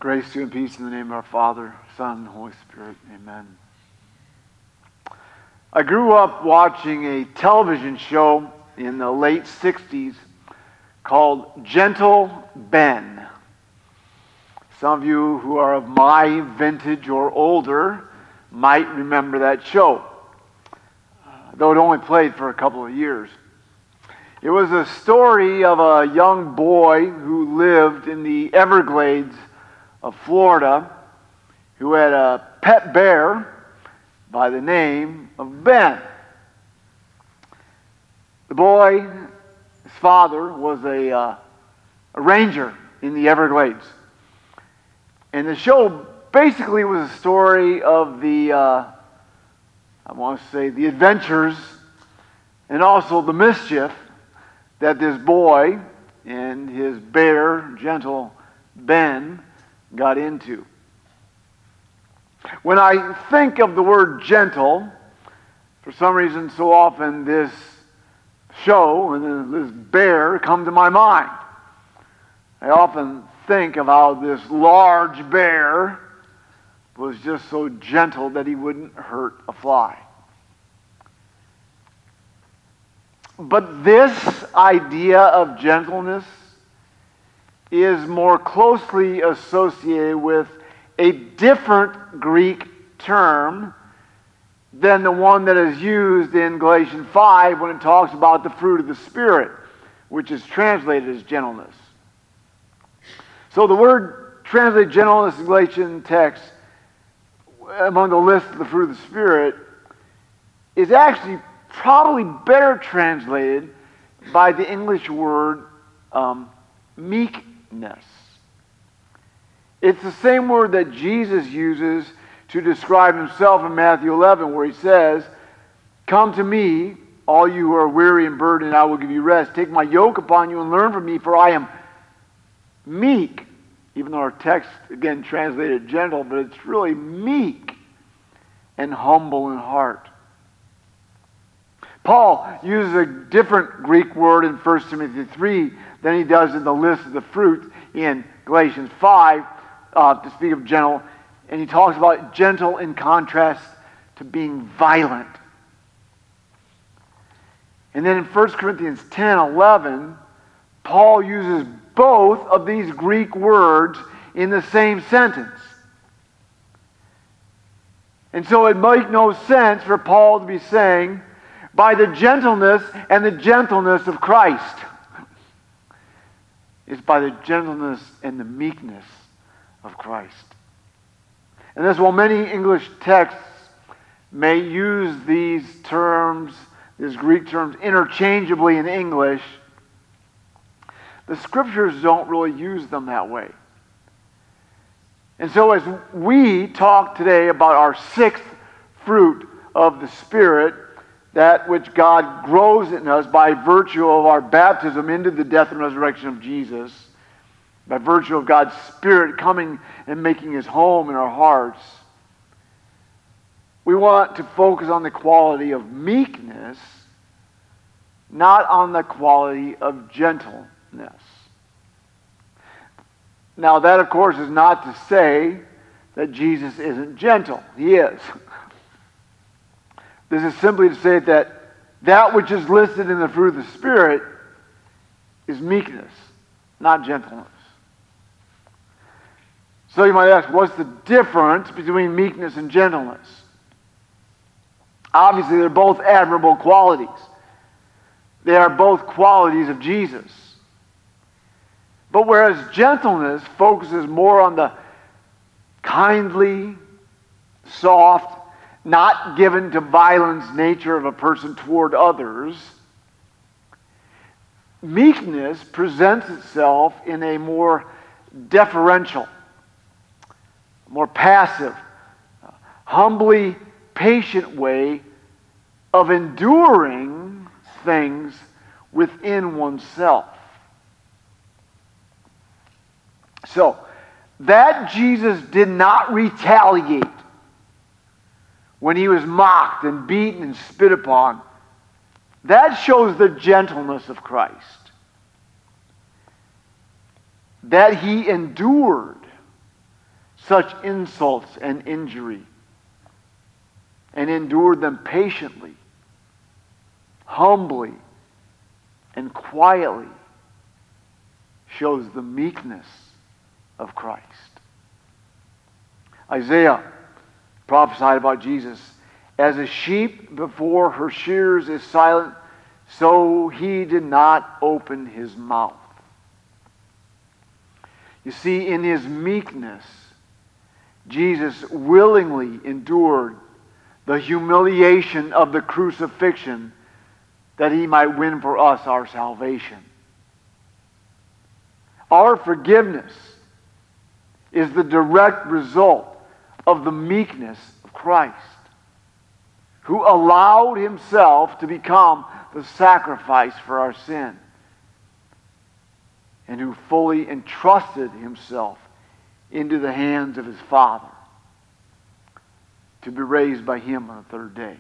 Grace to you and peace in the name of our Father, Son, and Holy Spirit. Amen. I grew up watching a television show in the late 60s called Gentle Ben. Some of you who are of my vintage or older might remember that show, though it only played for a couple of years. It was a story of a young boy who lived in the Everglades of Florida who had a pet bear by the name of Ben. The boy, his father, was a ranger in the Everglades. And the show basically was a story of the adventures and also the mischief that this boy and his bear, Gentle Ben, got into. When I think of the word gentle, for some reason so often this show and this bear come to my mind. I often think of how this large bear was just so gentle that he wouldn't hurt a fly. But this idea of gentleness is more closely associated with a different Greek term than the one that is used in Galatians 5 when it talks about the fruit of the Spirit, which is translated as gentleness. So the word translated gentleness in Galatian text, among the list of the fruit of the Spirit, is actually probably better translated by the English word meekness. It's the same word that Jesus uses to describe himself in Matthew 11, where he says, "Come to me, all you who are weary and burdened, and I will give you rest. Take my yoke upon you and learn from me, for I am meek." Even though our text, again, translated gentle, but it's really meek and humble in heart. Paul uses a different Greek word in 1 Timothy 3 than he does in the list of the fruit in Galatians 5 to speak of gentle. And he talks about gentle in contrast to being violent. And then in 1 Corinthians 10:11, Paul uses both of these Greek words in the same sentence. And so it makes no sense for Paul to be saying, by the gentleness and the gentleness of Christ. It's by the gentleness and the meekness of Christ. And that's while many English texts may use these terms, these Greek terms, interchangeably in English, the Scriptures don't really use them that way. And so as we talk today about our sixth fruit of the Spirit, that which God grows in us by virtue of our baptism into the death and resurrection of Jesus, by virtue of God's Spirit coming and making his home in our hearts, we want to focus on the quality of meekness, not on the quality of gentleness. Now that, of course, is not to say that Jesus isn't gentle. He is. This is simply to say that which is listed in the fruit of the Spirit is meekness, not gentleness. So you might ask, what's the difference between meekness and gentleness? Obviously, they're both admirable qualities. They are both qualities of Jesus. But whereas gentleness focuses more on the kindly, soft, not given to violence nature of a person toward others, meekness presents itself in a more deferential, more passive, humbly patient way of enduring things within oneself. So, that Jesus did not retaliate when he was mocked and beaten and spit upon, that shows the gentleness of Christ. That he endured such insults and injury and endured them patiently, humbly, and quietly shows the meekness of Christ. Isaiah prophesied about Jesus, as a sheep before her shearers is silent, so he did not open his mouth. You see, in his meekness, Jesus willingly endured the humiliation of the crucifixion that he might win for us our salvation. Our forgiveness is the direct result of the meekness of Christ, who allowed himself to become the sacrifice for our sin, and who fully entrusted himself into the hands of his Father to be raised by him on the third day.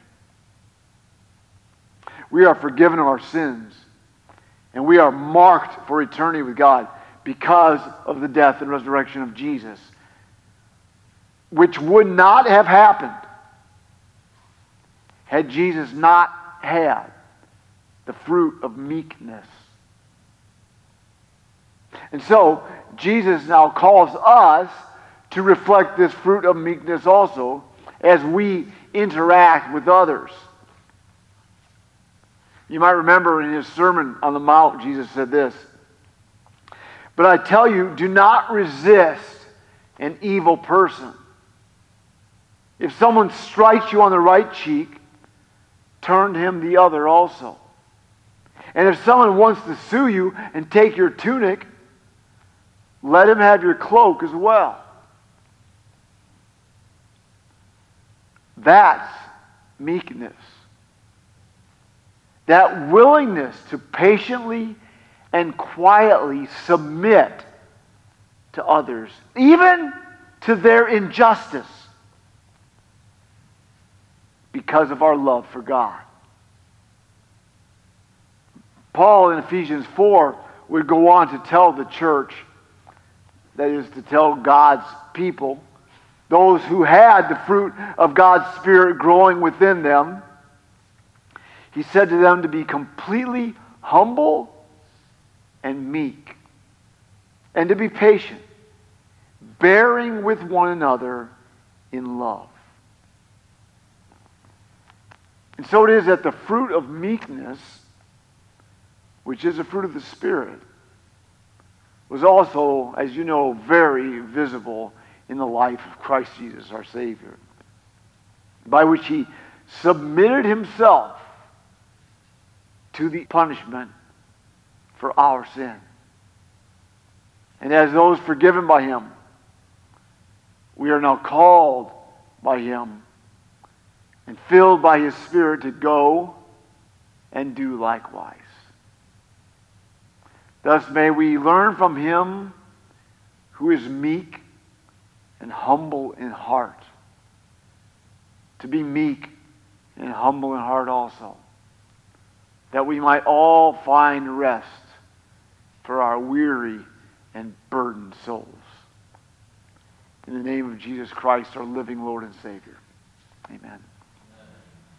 We are forgiven of our sins, and we are marked for eternity with God because of the death and resurrection of Jesus, which would not have happened had Jesus not had the fruit of meekness. And so, Jesus now calls us to reflect this fruit of meekness also as we interact with others. You might remember in his Sermon on the Mount, Jesus said this, "But I tell you, do not resist an evil person. If someone strikes you on the right cheek, turn to him the other also. And if someone wants to sue you and take your tunic, let him have your cloak as well." That's meekness. That willingness to patiently and quietly submit to others, even to their injustice, because of our love for God. Paul in Ephesians 4 would go on to tell the church, that is to tell God's people, those who had the fruit of God's Spirit growing within them, he said to them to be completely humble and meek, and to be patient, bearing with one another in love. And so it is that the fruit of meekness, which is a fruit of the Spirit, was also, as you know, very visible in the life of Christ Jesus, our Savior, by which he submitted himself to the punishment for our sin. And as those forgiven by him, we are now called by him and filled by his Spirit to go and do likewise. Thus may we learn from him who is meek and humble in heart, to be meek and humble in heart also, that we might all find rest for our weary and burdened souls. In the name of Jesus Christ, our living Lord and Savior. Amen.